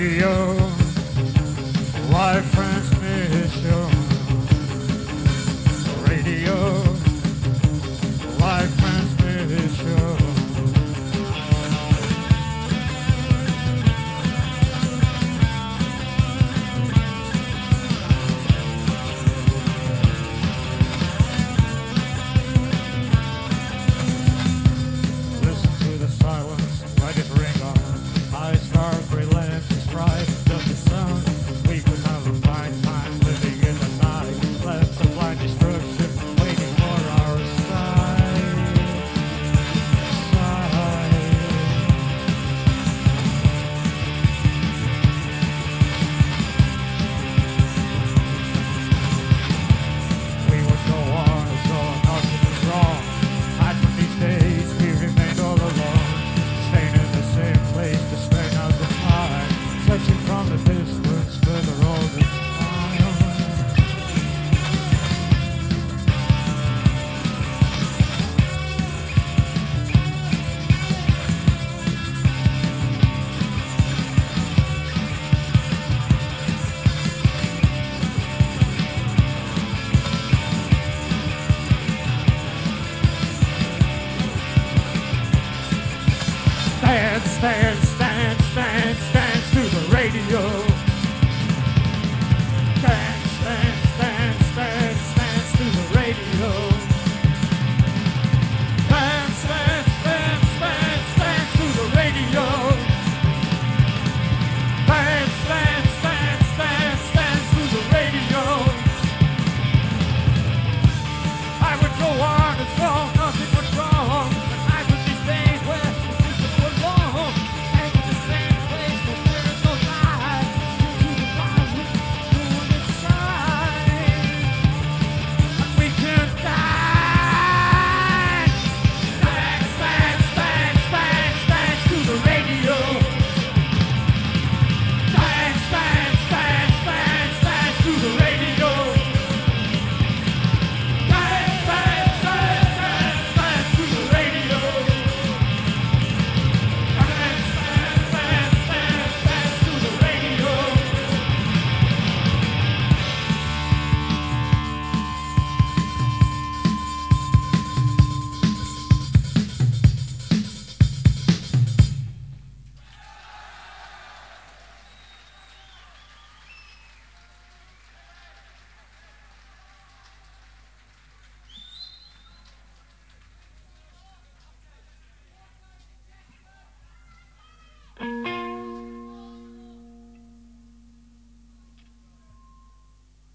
radio, live transmission. Radio, live transmission. Listen to the silence, let it ring on. High star, relentless cry, just the sound. We could have a fine time living in the night. Left the blind destruction, waiting for our side. We would go on as though nothing was wrong. Hide from these days, we remained all alone. Staying in the same place to strain out the time. Searching from the distance, further all the time. Stand, stand,